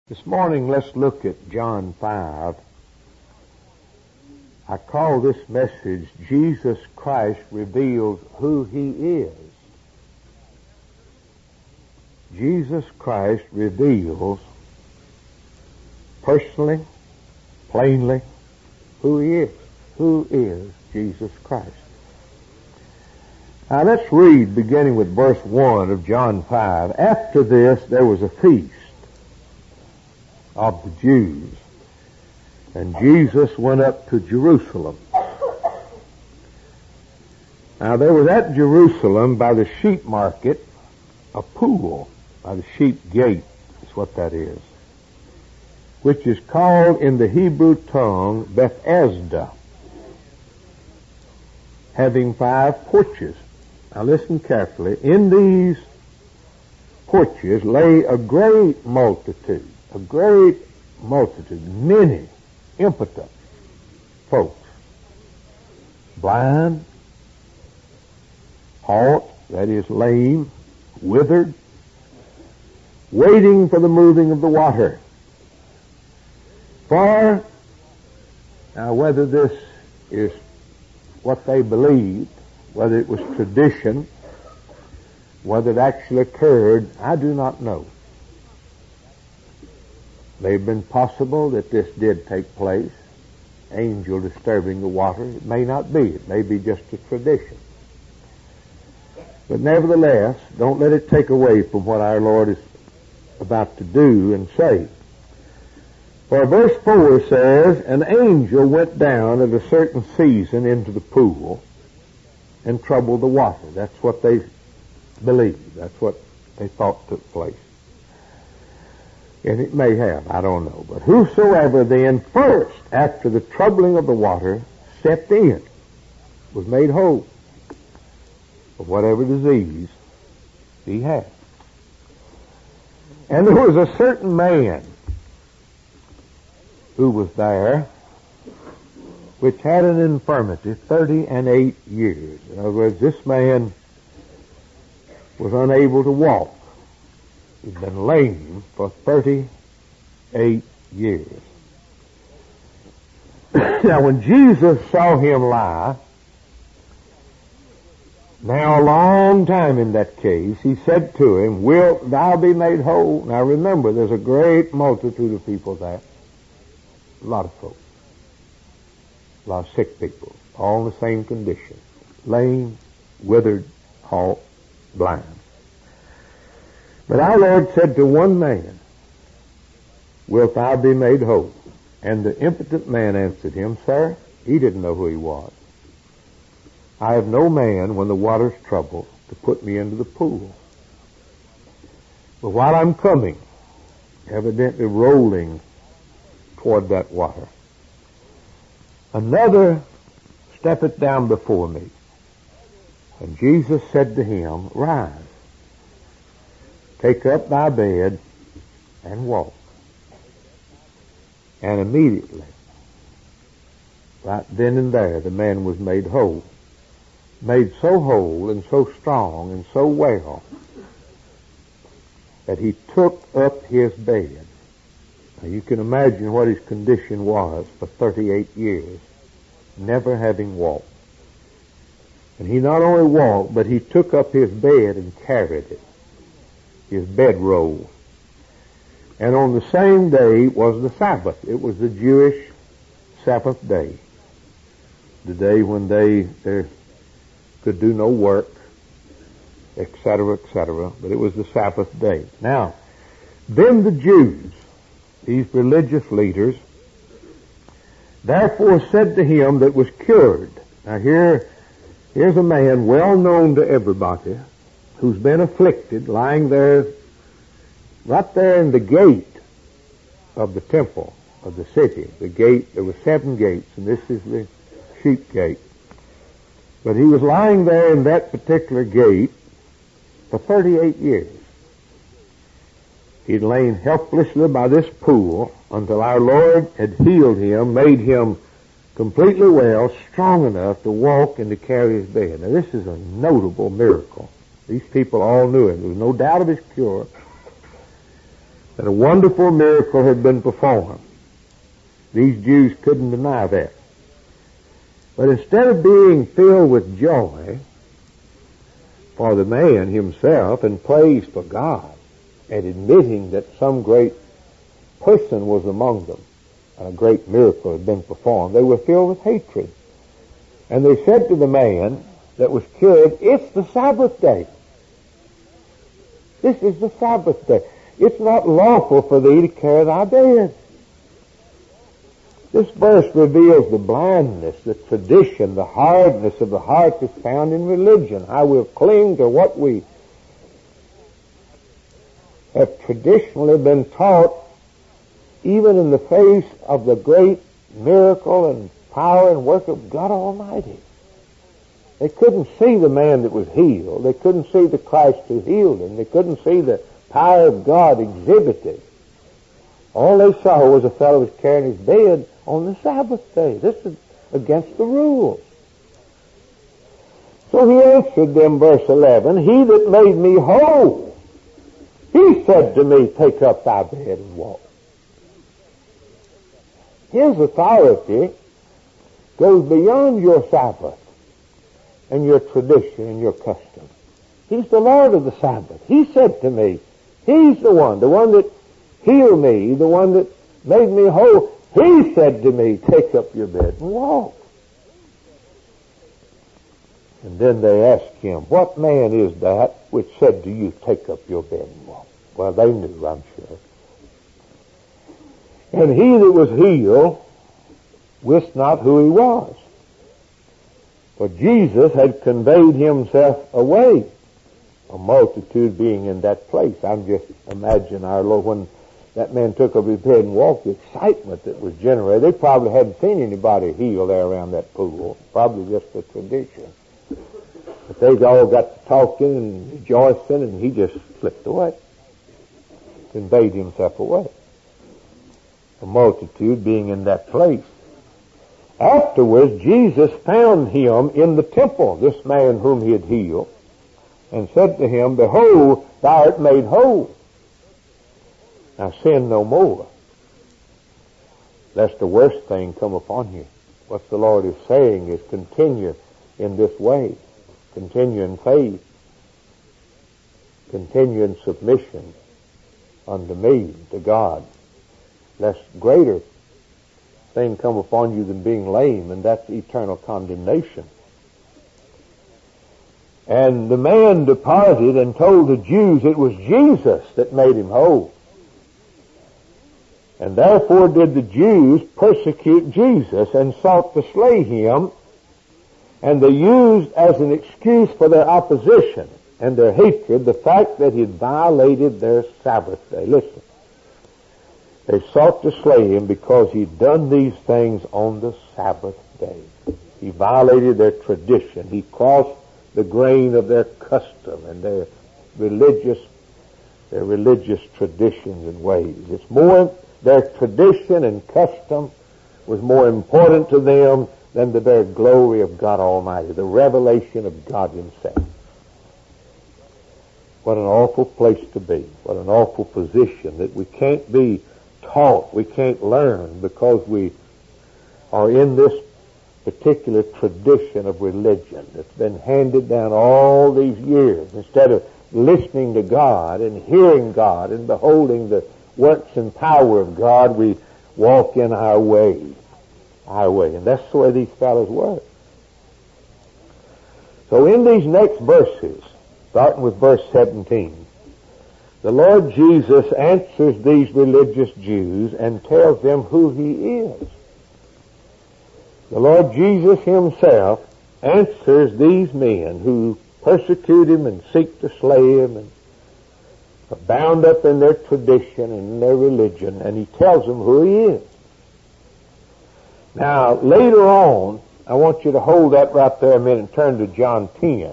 This morning, let's look at John 5. I call this message, Jesus Christ Reveals Who He Is. Jesus Christ reveals personally, plainly, who He is. Who is Jesus Christ? Now let's read, beginning with verse 1 of John 5. After this, there was a feast of the Jews, and Jesus went up to Jerusalem. Now there was at Jerusalem by the sheep market a pool, by the sheep gate is what that is, which is called in the Hebrew tongue Bethesda, having 5 porches. Now listen carefully. In these porches lay a great multitude, many impotent folks, blind, halt, that is lame, withered, waiting for the moving of the water. For, now whether this is what they believed, whether it was tradition, whether it actually occurred, I do not know. It may have been possible that this did take place, angel disturbing the water. It may not be. It may be just a tradition. But nevertheless, don't let it take away from what our Lord is about to do and say. For verse 4 says, an angel went down at a certain season into the pool and troubled the water. That's what they believed. That's what they thought took place. And it may have, I don't know. But whosoever then first, after the troubling of the water, stepped in, was made whole of whatever disease he had. And there was a certain man who was there, which had an infirmity 38 years. In other words, this man was unable to walk. He'd been lame for 38 years. Now when Jesus saw him lie, now a long time in that case, he said to him, wilt thou be made whole? Now remember, there's a great multitude of people there. A lot of folks. A lot of sick people. All in the same condition. Lame, withered, halt, blind. But our Lord said to one man, wilt thou be made whole? And the impotent man answered him, sir, he didn't know who he was. I have no man, when the water's troubled, to put me into the pool. But while I'm coming, evidently rolling toward that water, another steppeth down before me. And Jesus said to him, rise, take up thy bed and walk. And immediately, right then and there, the man was made whole. Made so whole and so strong and so well that he took up his bed. Now you can imagine what his condition was for 38 years, never having walked. And he not only walked, but he took up his bed and carried it, his bedroll. And on the same day was the Sabbath. It was the Jewish Sabbath day, the day when they could do no work, etc., etc., but it was the Sabbath day. Now, then the Jews, these religious leaders, therefore said to him that was cured. Now here's a man well known to everybody who's been afflicted, lying there, right there in the gate of the temple of the city. The gate, there were 7 gates, and this is the sheep gate. But he was lying there in that particular gate for 38 years. He'd lain helplessly by this pool until our Lord had healed him, made him completely well, strong enough to walk and to carry his bed. Now this is a notable miracle. These people all knew him. There was no doubt of his cure. that a wonderful miracle had been performed. These Jews couldn't deny that. But instead of being filled with joy for the man himself and praise for God and admitting that some great person was among them and a great miracle had been performed, they were filled with hatred. And they said to the man that was cured, "It's the Sabbath day. This is the Sabbath day. It's not lawful for thee to carry thy bed." This verse reveals the blindness, the tradition, the hardness of the heart that's found in religion. How we'll cling to what we have traditionally been taught, even in the face of the great miracle and power and work of God Almighty. They couldn't see the man that was healed. They couldn't see the Christ who healed him. They couldn't see the power of God exhibited. All they saw was a fellow was carrying his bed on the Sabbath day. This is against the rules. So he answered them, verse 11, "He that made me whole, he said to me, take up thy bed and walk." His authority goes beyond your Sabbath and your tradition and your custom. He's the Lord of the Sabbath. He said to me, he's the one that healed me, the one that made me whole. He said to me, take up your bed and walk. And then they asked him, what man is that which said to you, take up your bed and walk? Well, they knew, I'm sure. And he that was healed wist not who he was. For Jesus had conveyed himself away, a multitude being in that place. I'm just imagine our Lord, when that man took up his bed and walked, the excitement that was generated. They probably hadn't seen anybody healed there around that pool. Probably just a tradition. But they all got to talking and rejoicing, and he just slipped away. Conveyed himself away. A multitude being in that place. Afterwards, Jesus found him in the temple, this man whom he had healed, and said to him, behold, thou art made whole. Now sin no more, lest the worst thing come upon you. What the Lord is saying is continue in this way. Continue in faith. Continue in submission unto me, to God. Lest greater thing come upon you than being lame, and that's eternal condemnation. And the man departed and told the Jews it was Jesus that made him whole. And therefore did the Jews persecute Jesus and sought to slay him, and they used as an excuse for their opposition and their hatred the fact that he had violated their Sabbath day. Listen. They sought to slay him because he'd done these things on the Sabbath day. He violated their tradition. He crossed the grain of their custom and their religious traditions and ways. It's more, their tradition and custom was more important to them than the very glory of God Almighty, the revelation of God Himself. What an awful place to be. What an awful position that we can't be taught, we can't learn because we are in this particular tradition of religion that's been handed down all these years. Instead of listening to God and hearing God and beholding the works and power of God, we walk in our way. And that's the way these fellows were. So in these next verses, starting with verse 17, the Lord Jesus answers these religious Jews and tells them who He is. The Lord Jesus Himself answers these men who persecute Him and seek to slay Him and are bound up in their tradition and in their religion, and He tells them who He is. Now, later on, I want you to hold that right there a minute and turn to John 10.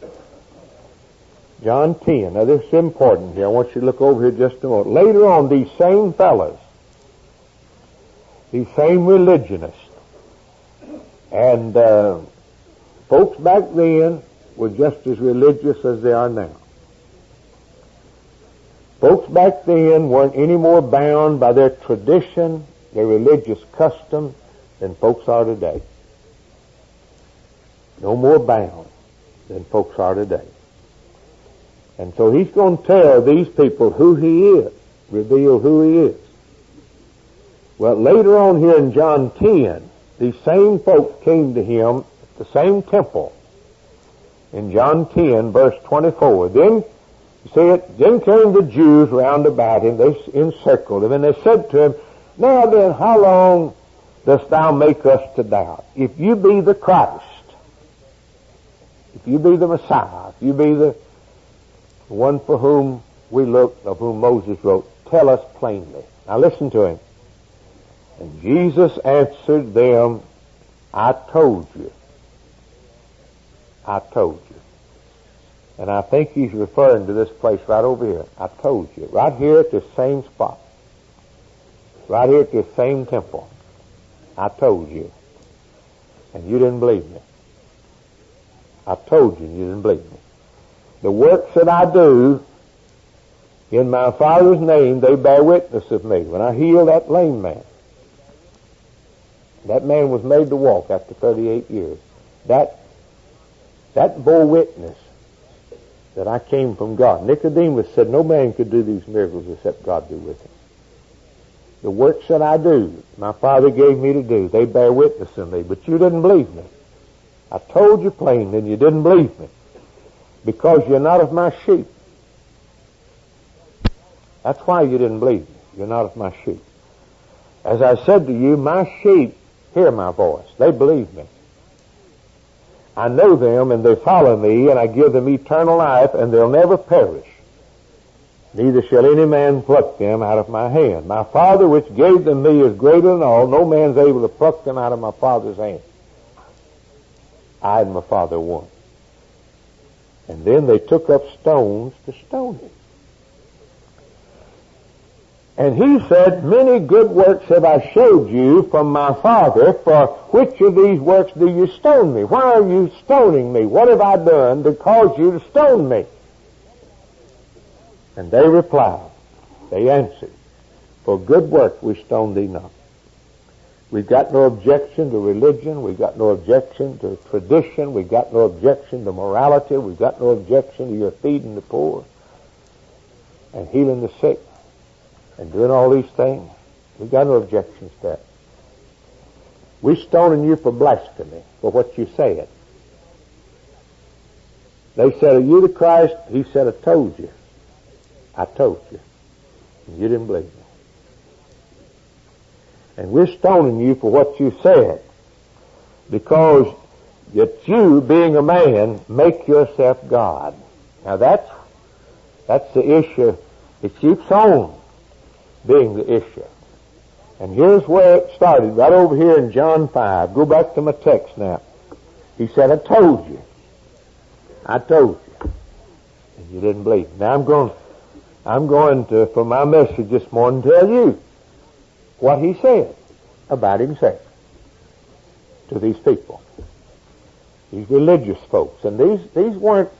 John 10. Now, this is important here. I want you to look over here just a moment. Later on, these same fellows, these same religionists, and folks back then were just as religious as they are now. Folks back then weren't any more bound by their tradition, their religious custom, than folks are today. No more bound than folks are today. And so he's going to tell these people who he is, reveal who he is. Well, later on here in John 10, these same folks came to him at the same temple. In John 10, verse 24, then came the Jews round about him, they encircled him, and they said to him, now then, how long dost thou make us to doubt? If you be the Christ, if you be the Messiah, if you be the one for whom we look, of whom Moses wrote, tell us plainly. Now listen to him. And Jesus answered them, I told you. I told you. And I think he's referring to this place right over here. I told you. Right here at this same spot. Right here at this same temple. I told you. And you didn't believe me. I told you and you didn't believe me. The works that I do in my Father's name, they bear witness of me. When I healed that lame man, that man was made to walk after 38 years. That bore witness that I came from God. Nicodemus said, no man could do these miracles except God be with him. The works that I do, my Father gave me to do, they bear witness of me, but you didn't believe me. I told you plainly and you didn't believe me, because you're not of my sheep. That's why you didn't believe me. You're not of my sheep. As I said to you, my sheep hear my voice. They believe me. I know them and they follow me, and I give them eternal life, and they'll never perish. Neither shall any man pluck them out of my hand. My Father which gave them me is greater than all. No man's able to pluck them out of my Father's hand. I and my Father are one. And then they took up stones to stone him. And he said, many good works have I showed you from my Father. For which of these works do you stone me? Why are you stoning me? What have I done to cause you to stone me? And they replied, they answered, for good work we stone thee not. We've got no objection to religion. We've got no objection to tradition. We've got no objection to morality. We've got no objection to your feeding the poor and healing the sick and doing all these things. We've got no objections to that. We're stoning you for blasphemy, for what you said. They said, are you the Christ? He said, I told you. I told you. And you didn't believe me. And we're stoning you for what you said, because that you, being a man, make yourself God. Now that's the issue. It keeps on being the issue. And here's where it started, right over here in John 5. Go back to my text now. He said, I told you. I told you. And you didn't believe. Now I'm going to, for my message this morning, tell you what he said about himself to these people, these religious folks. And these weren't,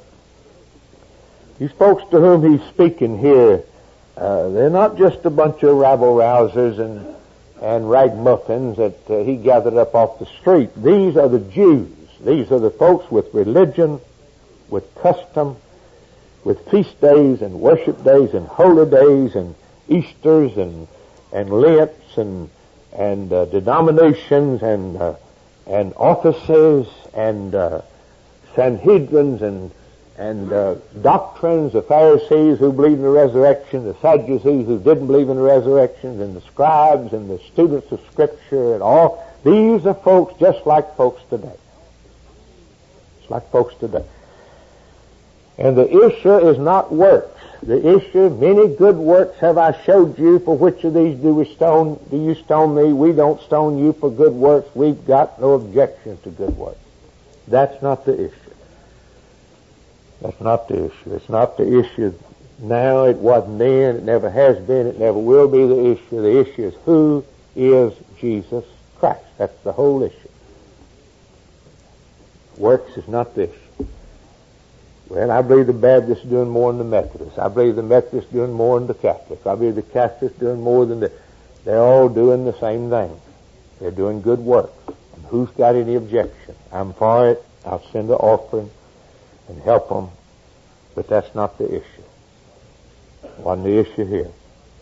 these folks to whom he's speaking here, they're not just a bunch of rabble-rousers and ragamuffins that he gathered up off the street. These are the Jews. These are the folks with religion, with custom, with feast days and worship days and holy days and Easters and Lents and denominations and offices and Sanhedrins and doctrines, the Pharisees who believed in the resurrection, the Sadducees who didn't believe in the resurrection, and the scribes and the students of Scripture and all. These are folks just like folks today. It's like folks today. And the issue is not works. The issue, many good works have I showed you. For which of these do you stone me? We don't stone you for good works. We've got no objection to good works. That's not the issue. That's not the issue. It's not the issue now. It wasn't then. It never has been. It never will be the issue. The issue is, who is Jesus Christ? That's the whole issue. Works is not the issue. Well, I believe the Baptists are doing more than the Methodists. I believe the Methodists are doing more than the Catholics. I believe the Catholics are doing more than They're all doing the same thing. They're doing good work. And who's got any objection? I'm for it. I'll send an offering and help them. But that's not the issue. Wasn't the issue here.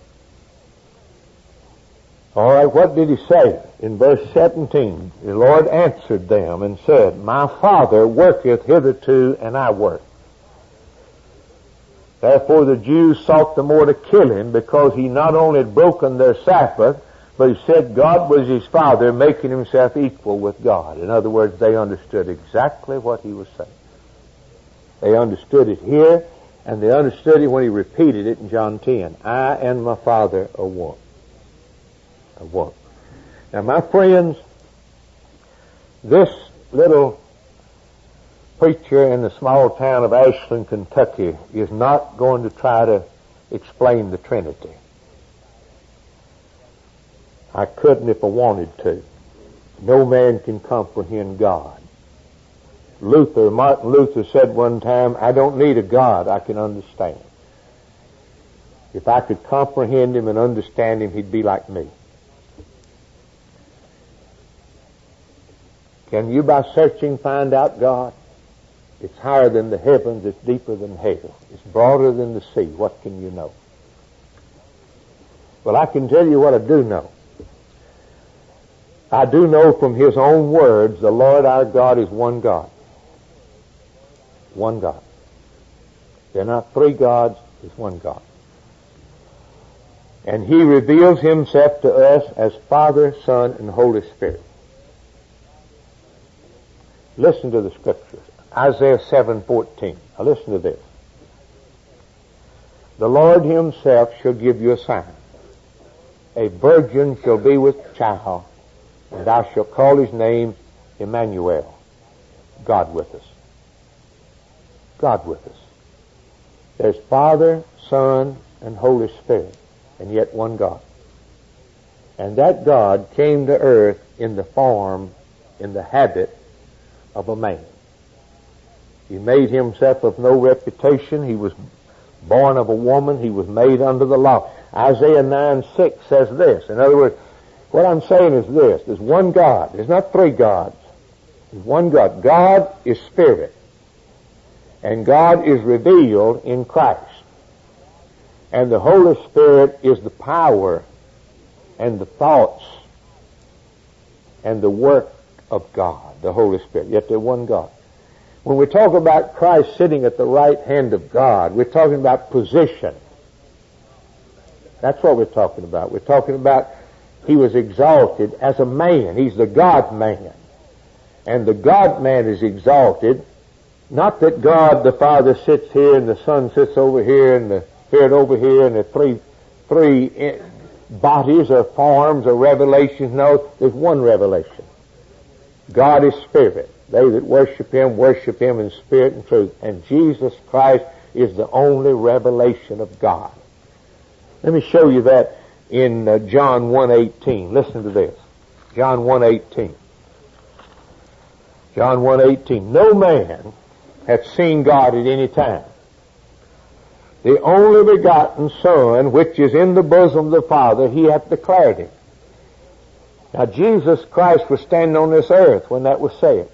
All right, what did he say? In verse 17, the Lord answered them and said, My Father worketh hitherto, and I work. Therefore the Jews sought the more to kill him, because he not only had broken their Sabbath, but he said God was his Father, making himself equal with God. In other words, they understood exactly what he was saying. They understood it here, and they understood it when he repeated it in John 10. I and my Father are one. Are one. Now, my friends, this little preacher in the small town of Ashland, Kentucky, is not going to try to explain the Trinity. I couldn't if I wanted to. No man can comprehend God. Martin Luther said one time, I don't need a God I can understand. If I could comprehend him and understand him, he'd be like me. Can you, by searching, find out God? It's higher than the heavens. It's deeper than hell. It's broader than the sea. What can you know? Well, I can tell you what I do know. I do know from his own words, the Lord our God is one God. One God. They're not three gods. It's one God. And he reveals himself to us as Father, Son, and Holy Spirit. Listen to the scriptures. Isaiah 7:14. Now listen to this. The Lord himself shall give you a sign. A virgin shall be with child, and thou shalt call his name Emmanuel. God with us. God with us. There's Father, Son, and Holy Spirit, and yet one God. And that God came to earth in the form, in the habit of a man. He made himself of no reputation. He was born of a woman. He was made under the law. Isaiah 9:6 says this. In other words, what I'm saying is this. There's one God. There's not three gods. There's one God. God is spirit. And God is revealed in Christ. And the Holy Spirit is the power and the thoughts and the work of God, the Holy Spirit. Yet they're one God. When we talk about Christ sitting at the right hand of God, we're talking about position. That's what we're talking about. We're talking about he was exalted as a man. He's the God-man. And the God-man is exalted, not that God the Father sits here and the Son sits over here and the Spirit over here and the three bodies or forms or revelations. No, there's one revelation. God is spirit. They that worship him in spirit and truth. And Jesus Christ is the only revelation of God. Let me show you that in John 1:18. Listen to this. John 1:18. John 1:18. No man hath seen God at any time. The only begotten Son, which is in the bosom of the Father, he hath declared him. Now, Jesus Christ was standing on this earth when that was said.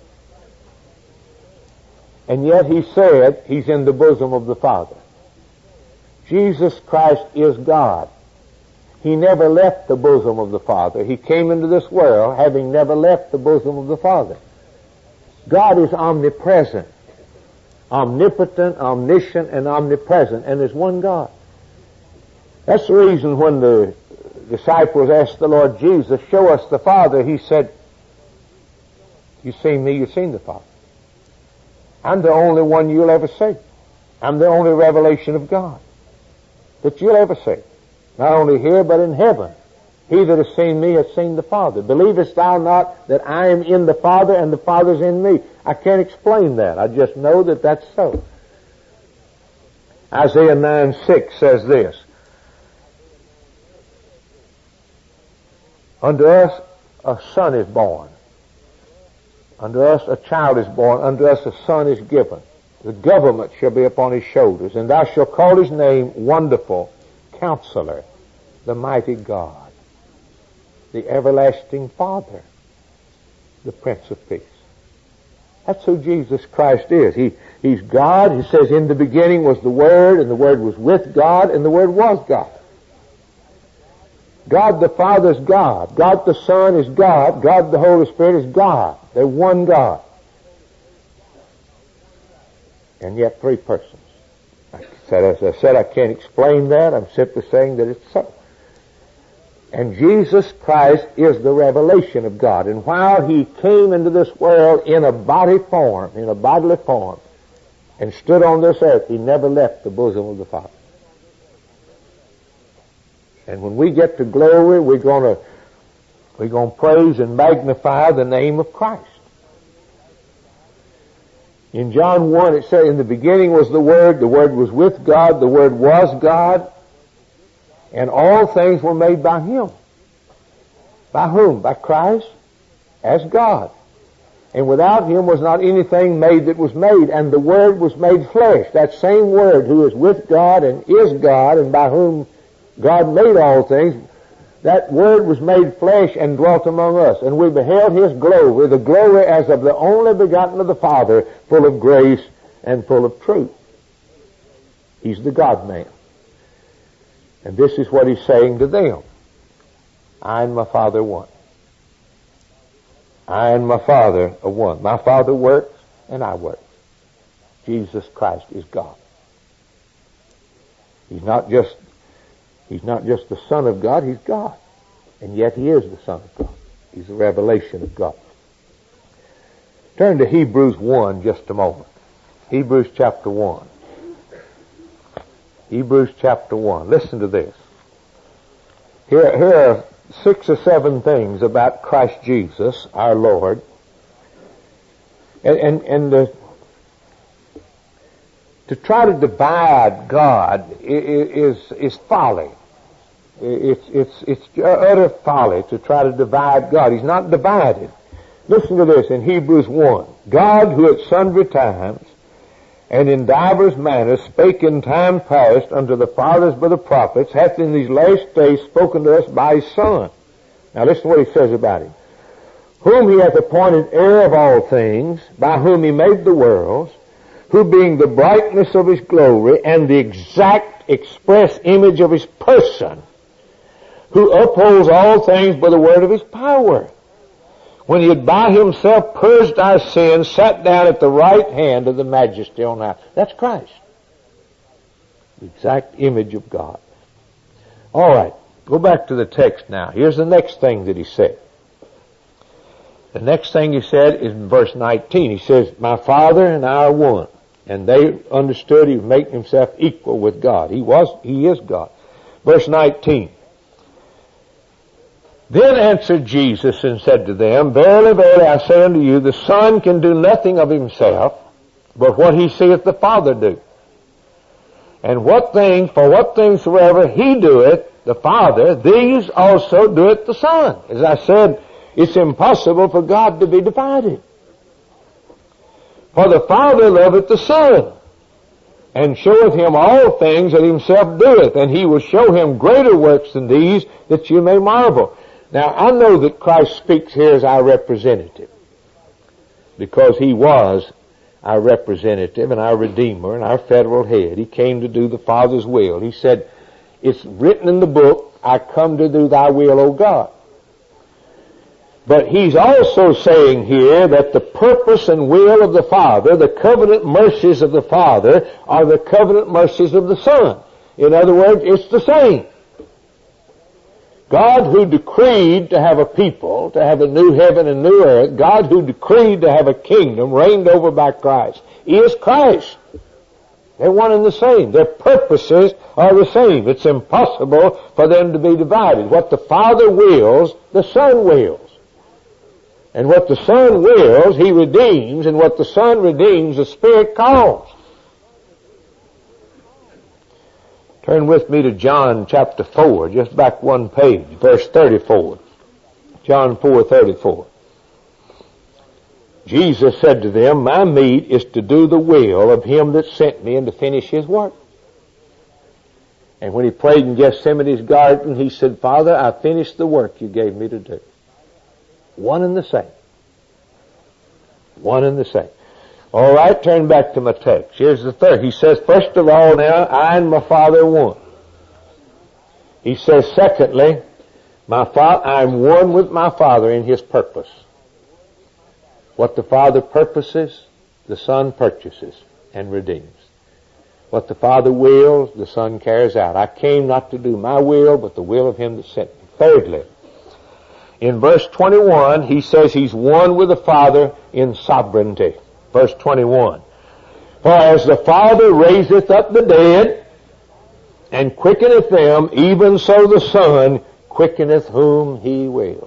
And yet he said he's in the bosom of the Father. Jesus Christ is God. He never left the bosom of the Father. He came into this world having never left the bosom of the Father. God is omnipresent, omnipotent, omniscient, and omnipresent, and there's one God. That's the reason when the disciples asked the Lord Jesus, show us the Father, he said, you've seen me, you've seen the Father. I'm the only one you'll ever see. I'm the only revelation of God that you'll ever see. Not only here, but in heaven. He that has seen me has seen the Father. Believest thou not that I am in the Father and the Father's in me? I can't explain that. I just know that that's so. Isaiah 9:6 says this. Unto us a son is born. Unto us a child is born. Unto us a son is given. The government shall be upon his shoulders, and thou shalt call his name Wonderful, Counselor, the Mighty God, the Everlasting Father, the Prince of Peace. That's who Jesus Christ is. He's God. He says, in the beginning was the Word, and the Word was with God, and the Word was God. God the Father is God. God the Son is God. God the Holy Spirit is God. They're one God. And yet three persons. As I said, I can't explain that. I'm simply saying that it's so. And Jesus Christ is the revelation of God. And while He came into this world in a bodily form, and stood on this earth, He never left the bosom of the Father. And when we get to glory, we're going to praise and magnify the name of Christ. In John 1, it says, in the beginning was the Word was with God, the Word was God, and all things were made by Him. By whom? By Christ, as God. And without Him was not anything made that was made, and the Word was made flesh. That same Word who is with God and is God, and by whom God made all things, that Word was made flesh and dwelt among us. And we beheld His glory, the glory as of the only begotten of the Father, full of grace and full of truth. He's the God-man. And this is what He's saying to them. I and my Father are one. I and my Father are one. My Father works and I work. Jesus Christ is God. He's not just the Son of God, He's God. And yet He is the Son of God. He's the revelation of God. Turn to Hebrews 1 just a moment. Hebrews chapter 1. Hebrews chapter 1. Listen to this. Here are 6 or 7 things about Christ Jesus, our Lord. And to try to divide God is folly. It's utter folly to try to divide God. He's not divided. Listen to this in Hebrews 1. God, who at sundry times and in divers manners spake in time past unto the fathers by the prophets, hath in these last days spoken to us by His Son. Now listen to what He says about Him. Whom He hath appointed heir of all things, by whom He made the worlds, who being the brightness of His glory and the exact express image of His person, who upholds all things by the word of His power, when He had by Himself purged our sins, sat down at the right hand of the Majesty on high. That's Christ. The exact image of God. All right. Go back to the text now. Here's the next thing that He said. The next thing He said is in verse 19. He says, my Father and I are one. And they understood He was making Himself equal with God. He is God. Verse 19. Then answered Jesus and said to them, verily, verily, I say unto you, the Son can do nothing of Himself, but what He seeth the Father do. And for what things soever He doeth, the Father, these also doeth the Son. As I said, it's impossible for God to be divided. For the Father loveth the Son, and showeth Him all things that Himself doeth, and He will show Him greater works than these, that you may marvel. Now, I know that Christ speaks here as our representative, because He was our representative and our Redeemer and our federal head. He came to do the Father's will. He said, it's written in the book, I come to do Thy will, O God. But He's also saying here that the purpose and will of the Father, the covenant mercies of the Father, are the covenant mercies of the Son. In other words, it's the same. God who decreed to have a people, to have a new heaven and new earth, God who decreed to have a kingdom reigned over by Christ, is Christ. They're one and the same. Their purposes are the same. It's impossible for them to be divided. What the Father wills, the Son wills. And what the Son wills, He redeems, and what the Son redeems, the Spirit calls. Turn with me to John chapter 4, just back one page, verse 34. John 4:34. Jesus said to them, my meat is to do the will of him that sent me and to finish his work. And when he prayed in Gethsemane's garden, he said, Father, I finished the work you gave me to do. One and the same. One and the same. All right, turn back to my text. Here's the third. He says, first of all now, I and my Father are one. He says, secondly, I'm one with my Father in his purpose. What the Father purposes, the Son purchases and redeems. What the Father wills, the Son carries out. I came not to do my will, but the will of him that sent me. Thirdly, in verse 21, he says he's one with the Father in sovereignty. Verse 21. For as the Father raiseth up the dead, and quickeneth them, even so the Son quickeneth whom he will.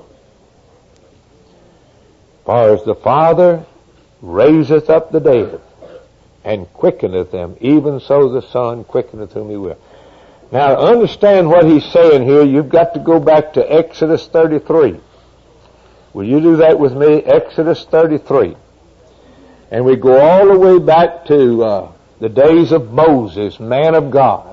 For as the Father raiseth up the dead, and quickeneth them, even so the Son quickeneth whom he will. Now, to understand what he's saying here, you've got to go back to Exodus 33. Will you do that with me? Exodus 33. And we go all the way back to the days of Moses, man of God.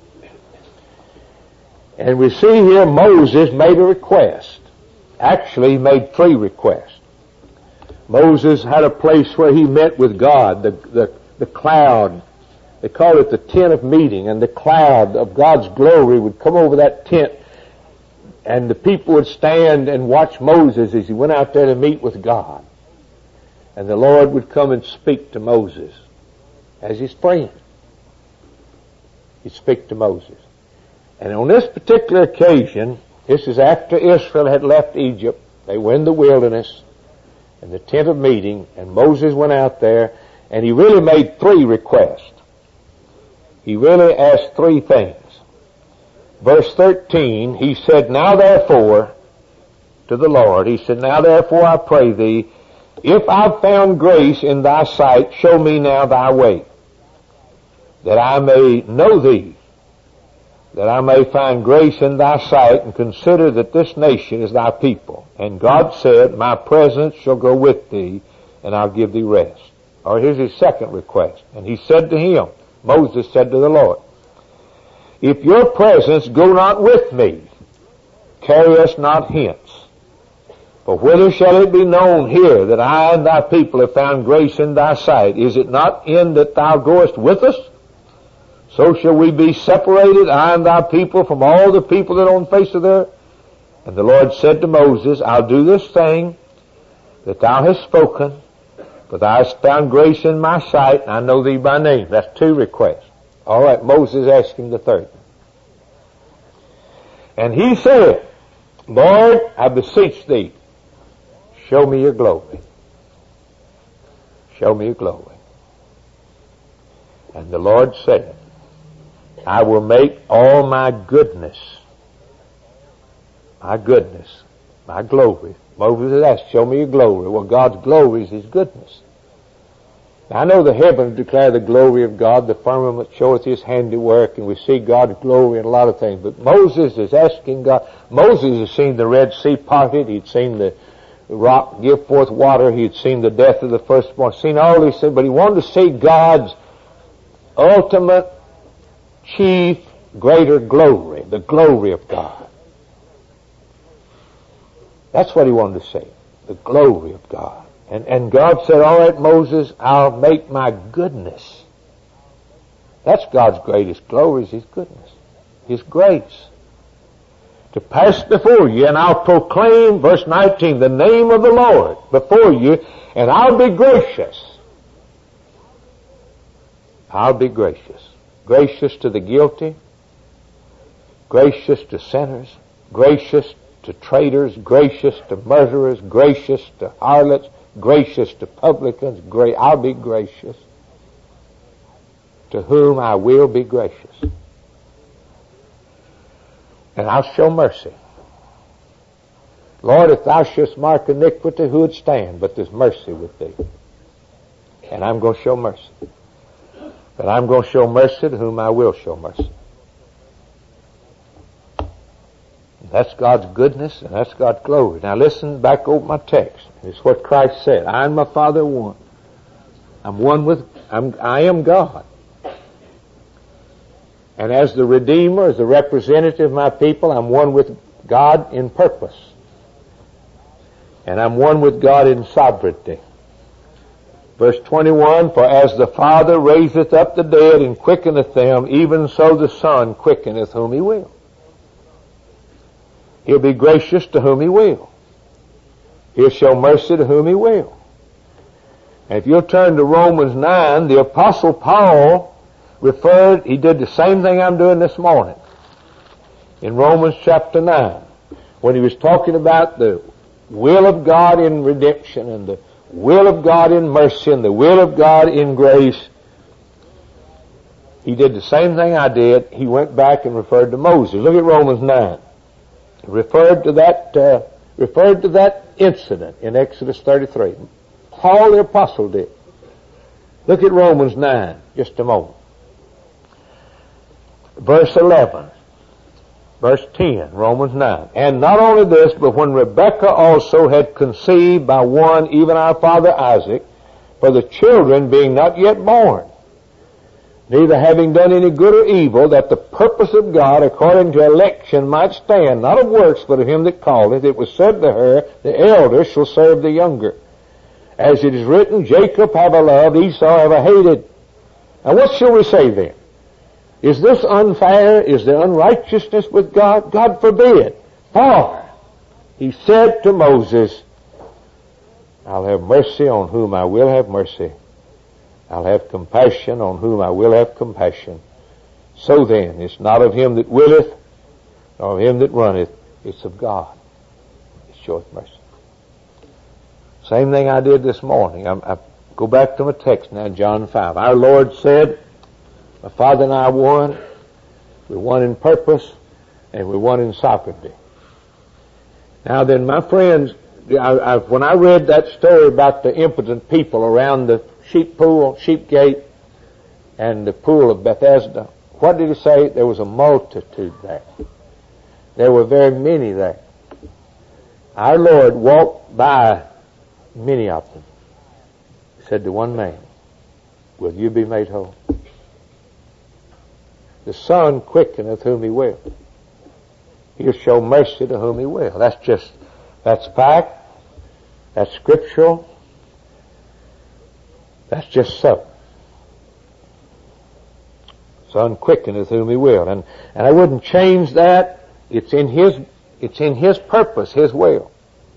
And we see here Moses made a request. Actually, he made 3 requests. Moses had a place where he met with God, the cloud. They call it the tent of meeting, and the cloud of God's glory would come over that tent, and the people would stand and watch Moses as he went out there to meet with God. And the Lord would come and speak to Moses as his friend. He'd speak to Moses. And on this particular occasion, this is after Israel had left Egypt. They were in the wilderness, in the tent of meeting, and Moses went out there, and he really made 3 requests. He really asked 3 things. Verse 13, he said, now therefore, to the Lord, he said, now therefore I pray thee, if I've found grace in thy sight, show me now thy way, that I may know thee, that I may find grace in thy sight, and consider that this nation is thy people. And God said, my presence shall go with thee, and I'll give thee rest. Or here's his second request. And he said to him, Moses said to the Lord, if your presence go not with me, carry us not hence. For whither shall it be known here that I and thy people have found grace in thy sight? Is it not in that thou goest with us? So shall we be separated, I and thy people, from all the people that are on the face of the earth. And the Lord said to Moses, I'll do this thing that thou hast spoken, for thou hast found grace in my sight, and I know thee by name. That's 2 requests. All right, Moses asked him the third. And he said, Lord, I beseech thee, show me your glory. Show me your glory. And the Lord said, I will make all my goodness, my glory. Moses asked, show me your glory. Well, God's glory is his goodness. Now, I know the heavens declare the glory of God, the firmament showeth his handiwork, and we see God's glory in a lot of things. But Moses is asking God. Moses has seen the Red Sea parted. He'd seen the rock give forth water. He'd seen the death of the firstborn. Seen all these things, but he wanted to see God's ultimate, chief, greater glory, the glory of God. That's what he wanted to see, the glory of God. And God said, all right, Moses, I'll make my goodness. That's God's greatest glory, is his goodness, his grace. To pass before you, and I'll proclaim, verse 19, the name of the Lord before you, and I'll be gracious. I'll be gracious. Gracious to the guilty, gracious to sinners, gracious to traitors, gracious to murderers, gracious to harlots, gracious to publicans. I'll be gracious to whom I will be gracious. And I'll show mercy. Lord, if thou shouldst mark iniquity, who would stand? But there's mercy with thee. And I'm going to show mercy. But I'm going to show mercy to whom I will show mercy. That's God's goodness and that's God's glory. Now listen back over my text. It's what Christ said. I and my Father are one. I am God. And as the Redeemer, as the representative of my people, I'm one with God in purpose. And I'm one with God in sovereignty. Verse 21, for as the Father raiseth up the dead and quickeneth them, even so the Son quickeneth whom he will. He'll be gracious to whom he will. He'll show mercy to whom he will. And if you'll turn to Romans 9, the Apostle Paul he did the same thing I'm doing this morning. In Romans chapter 9, when he was talking about the will of God in redemption and the will of God in mercy and the will of God in grace, he did the same thing I did. He went back and referred to Moses. Look at Romans 9. He referred to that incident in Exodus 33. Paul the Apostle did. Look at Romans 9, just a moment. Verse 11. Verse 10, Romans 9. And not only this, but when Rebekah also had conceived by one, even our father Isaac, for the children being not yet born, neither having done any good or evil, that the purpose of God according to election might stand, not of works, but of him that calleth, it was said to her, the elder shall serve the younger. As it is written, Jacob have I loved, Esau have I hated. Now what shall we say then? Is this unfair? Is there unrighteousness with God? God forbid. For he said to Moses, I'll have mercy on whom I will have mercy. I'll have compassion on whom I will have compassion. So then, it's not of him that willeth, nor of him that runneth. It's of God. It showeth mercy. Same thing I did this morning. I go back to my text now, John 5. Our Lord said, my Father and I are one. We're one in purpose, and we're one in sovereignty. Now then, my friends, when I read that story about the impotent people around the sheep gate, and the pool of Bethesda, what did he say? There was a multitude there. There were very many there. Our Lord walked by many of them. He said to one man, will you be made whole? The Son quickeneth whom he will. He'll show mercy to whom he will. That's fact. That's scriptural. That's just so. Son quickeneth whom he will. And I wouldn't change that. It's in his purpose, his will.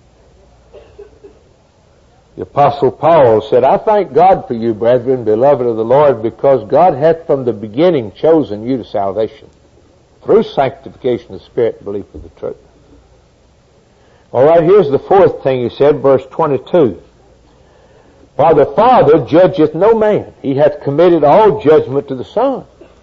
The Apostle Paul said, I thank God for you, brethren, beloved of the Lord, because God hath from the beginning chosen you to salvation, through sanctification of the Spirit and belief of the truth. All right, here's the fourth thing he said, verse 22. For the Father judgeth no man. He hath committed all judgment to the Son,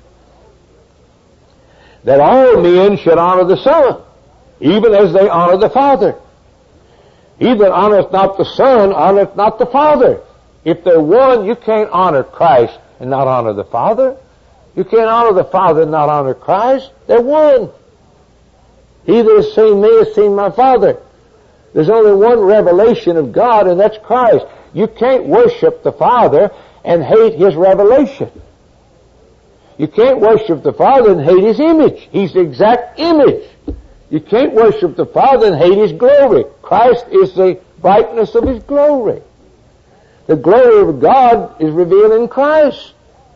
that all men should honor the Son, even as they honor the Father. He that honoreth not the Son honoreth not the Father. If they're one, you can't honor Christ and not honor the Father. You can't honor the Father and not honor Christ. They're one. He that has seen me has seen my Father. There's only one revelation of God, and that's Christ. You can't worship the Father and hate His revelation. You can't worship the Father and hate His image. He's the exact image. You can't worship the Father and hate His glory. Christ is the brightness of His glory. The glory of God is revealed in Christ.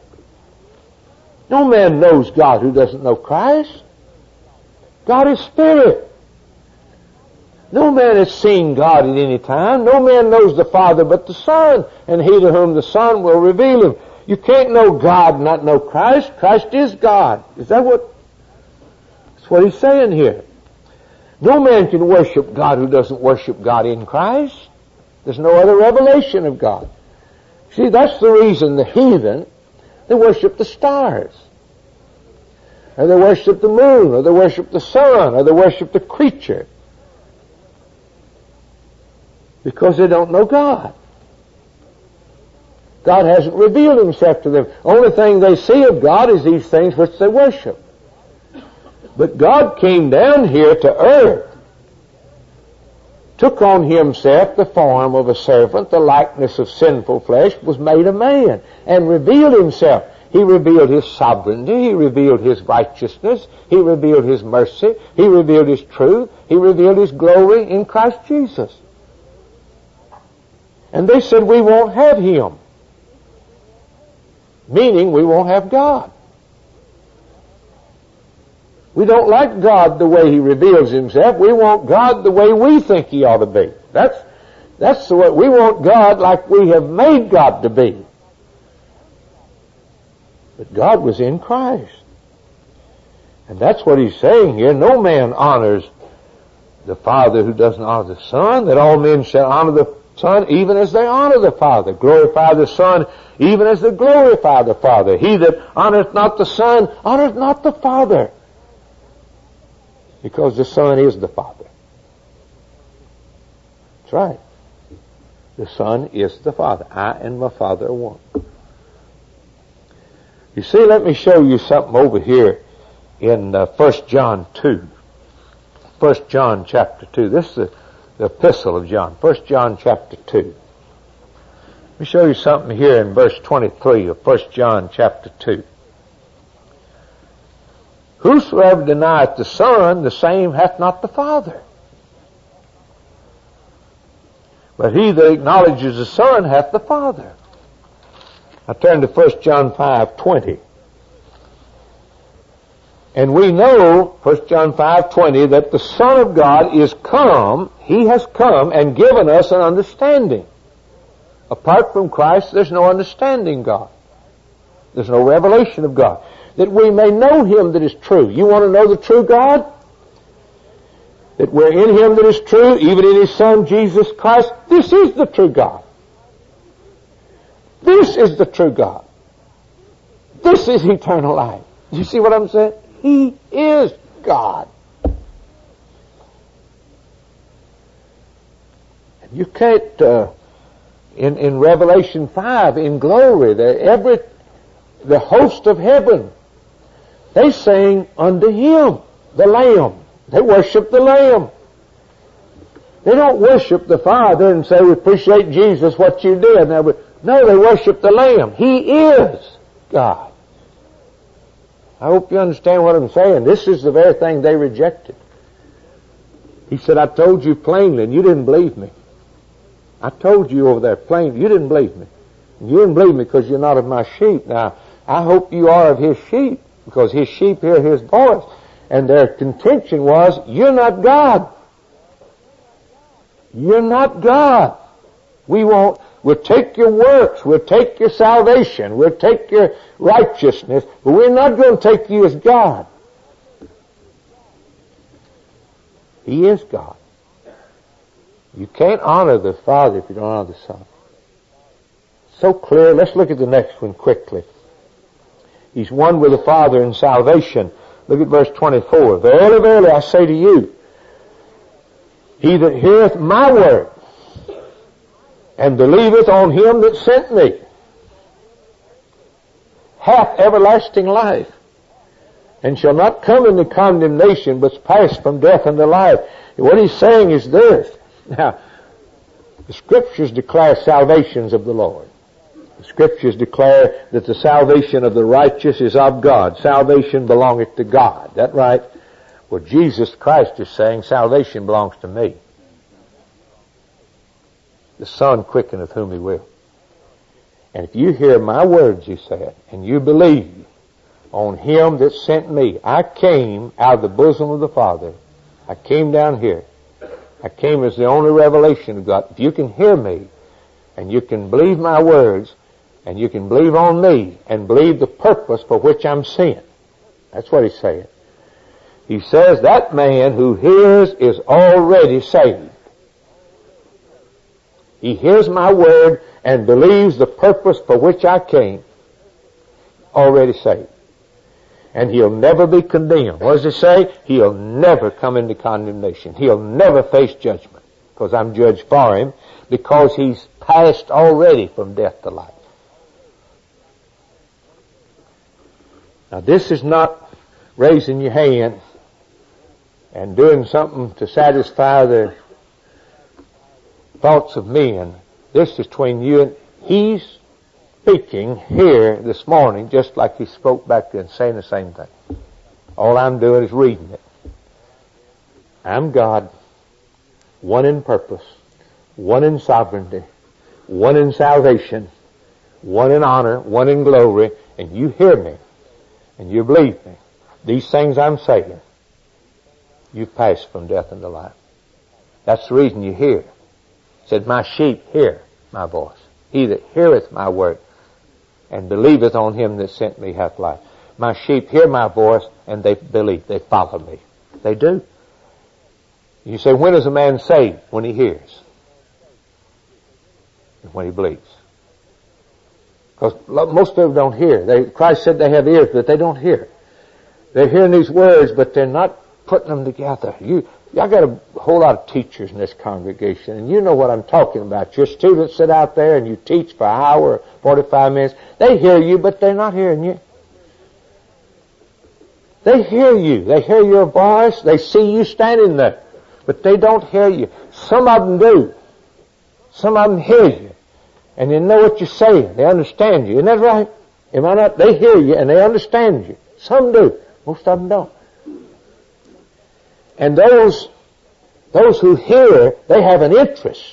No man knows God who doesn't know Christ. God is Spirit. No man has seen God at any time. No man knows the Father but the Son, and he to whom the Son will reveal Him. You can't know God and not know Christ. Christ is God. Is that that's what he's saying here? No man can worship God who doesn't worship God in Christ. There's no other revelation of God. See, that's the reason the heathen, they worship the stars, or they worship the moon, or they worship the sun, or they worship the creature, because they don't know God. God hasn't revealed Himself to them. Only thing they see of God is these things which they worship. But God came down here to earth, took on himself the form of a servant, the likeness of sinful flesh, was made a man, and revealed himself. He revealed his sovereignty, he revealed his righteousness, he revealed his mercy, he revealed his truth, he revealed his glory in Christ Jesus. And they said, we won't have him. Meaning we won't have God. We don't like God the way he reveals himself. We want God the way we think he ought to be. That's the way. We want God like we have made God to be. But God was in Christ. And that's what he's saying here. No man honors the Father who doesn't honor the Son, that all men shall honor the Son even as they honor the Father. Glorify the Son even as they glorify the Father. He that honoreth not the Son honoreth not the Father. Because the Son is the Father. That's right. The Son is the Father. I and my Father are one. You see, let me show you something over here in 1 John 2. 1 John chapter 2. This is the epistle of John. 1 John chapter 2. Let me show you something here in verse 23 of 1 John chapter 2. Whosoever denieth the Son, the same hath not the Father. But he that acknowledges the Son hath the Father. I turn to 1 John 5:20. And we know, 1 John 5:20, that the Son of God is come, he has come and given us an understanding. Apart from Christ, there's no understanding God. There's no revelation of God. That we may know him that is true. You want to know the true God? That we're in him that is true, even in his Son, Jesus Christ. This is the true God. This is the true God. This is eternal life. You see what I'm saying? He is God. And you can't, in Revelation 5, in glory, the host of heaven, they sing unto him, the Lamb. They worship the Lamb. They don't worship the Father and say, we appreciate Jesus, what you did. No, they worship the Lamb. He is God. I hope you understand what I'm saying. This is the very thing they rejected. He said, I told you plainly, and you didn't believe me. I told you over there plainly, you didn't believe me. You didn't believe me because you're not of my sheep. Now, I hope you are of his sheep, because his sheep hear his voice. And their contention was, you're not God. You're not God. We'll take your works, we'll take your salvation, we'll take your righteousness, but we're not going to take you as God. He is God. You can't honor the Father if you don't honor the Son. So clear. Let's look at the next one quickly. He's one with the Father in salvation. Look at verse 24. Verily, verily, I say to you, he that heareth my word and believeth on him that sent me hath everlasting life, and shall not come into condemnation, but is passed from death unto life. And what he's saying is this. Now, the Scriptures declare salvations of the Lord. The Scriptures declare that the salvation of the righteous is of God. Salvation belongeth to God. That right? Well, Jesus Christ is saying salvation belongs to me. The Son quickeneth whom he will. And if you hear my words, he said, and you believe on him that sent me. I came out of the bosom of the Father. I came down here. I came as the only revelation of God. If you can hear me, and you can believe my words, and you can believe on me, and believe the purpose for which I'm sent. That's what he's saying. He says that man who hears is already saved. He hears my word and believes the purpose for which I came, already saved. And he'll never be condemned. What does it say? He'll never come into condemnation. He'll never face judgment, because I'm judged for him, because he's passed already from death to life. Now this is not raising your hand and doing something to satisfy the thoughts of men. This is between you and he's speaking here this morning just like he spoke back then, saying the same thing. All I'm doing is reading it. I'm God, one in purpose, one in sovereignty, one in salvation, one in honor, one in glory, and you hear me, and you believe me. These things I'm saying, you've passed from death into life. That's the reason you hear. It said, my sheep hear my voice. He that heareth my word and believeth on him that sent me hath life. My sheep hear my voice and they believe. They follow me. They do. You say, when is a man saved? When he hears. And when he believes. Because most of them don't hear. Christ said they have ears, but they don't hear. They're hearing these words, but they're not putting them together. I got a whole lot of teachers in this congregation, and you know what I'm talking about. Your students sit out there and you teach for an hour, 45 minutes. They hear you, but they're not hearing you. They hear you. They hear your voice. They see you standing there, but they don't hear you. Some of them do. Some of them hear you, and they know what you're saying. They understand you. Isn't that right? Am I not? They hear you and they understand you. Some do. Most of them don't. And those who hear, they have an interest.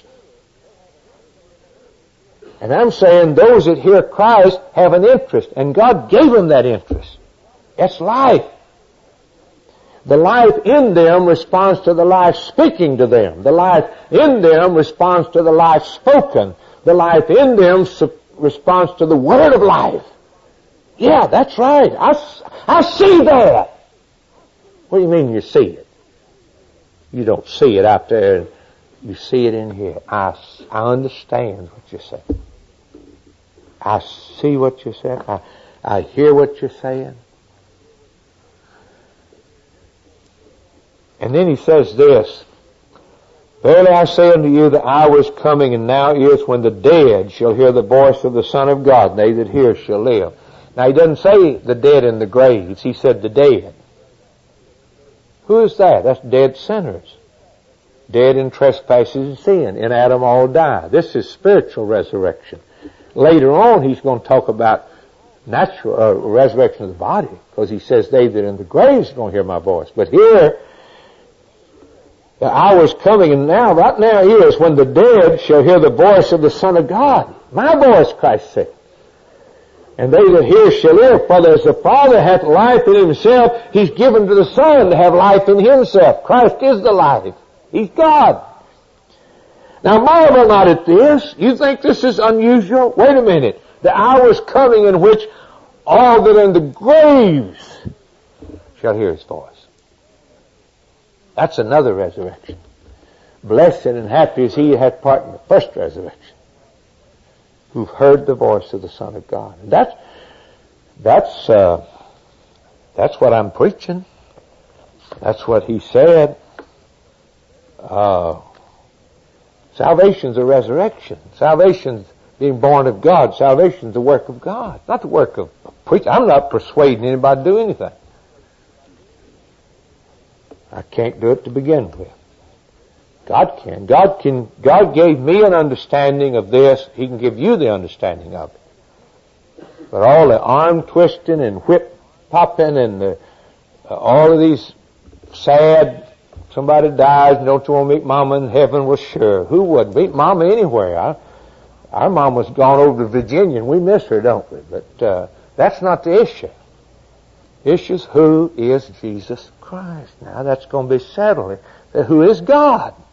And I'm saying those that hear Christ have an interest, and God gave them that interest. It's life. The life in them responds to the life speaking to them. The life in them responds to the life spoken. The life in them responds to the word of life. Yeah, that's right. I see that. What do you mean you see it? You don't see it out there. You see it in here. I understand what you're saying. I see what you're saying. I hear what you're saying. And then he says this, verily I say unto you, the hour is coming, and now is, when the dead shall hear the voice of the Son of God, and they that hear shall live. Now he doesn't say the dead in the graves. He said the dead. Who is that? That's dead sinners. Dead in trespasses and sin. In Adam all die. This is spiritual resurrection. Later on he's going to talk about natural resurrection of the body, because he says they that in the graves are going to hear my voice. But here, the hour is coming, and now, right now is, when the dead shall hear the voice of the Son of God. My voice, Christ said. And they that hear shall live. For as the Father hath life in himself, he's given to the Son to have life in himself. Christ is the life. He's God. Now marvel not at this. You think this is unusual? Wait a minute. The hour is coming in which all that are in the graves shall hear his voice. That's another resurrection. Blessed and happy is he who hath part in the first resurrection, who've heard the voice of the Son of God. And that's what I'm preaching. That's what he said. Salvation's a resurrection. Salvation's being born of God. Salvation's the work of God, not the work of preaching. I'm not persuading anybody to do anything. I can't do it to begin with. God can. God gave me an understanding of this. He can give you the understanding of it. But all the arm twisting and whip popping and all of these sad, somebody dies, and don't you want to meet Mama in heaven? Well, sure. Who wouldn't meet Mama anywhere? Our Mama's gone over to Virginia, and we miss her, don't we? But that's not the issue. The issue is, who is Jesus Christ? Now that's going to be settled. Who is God?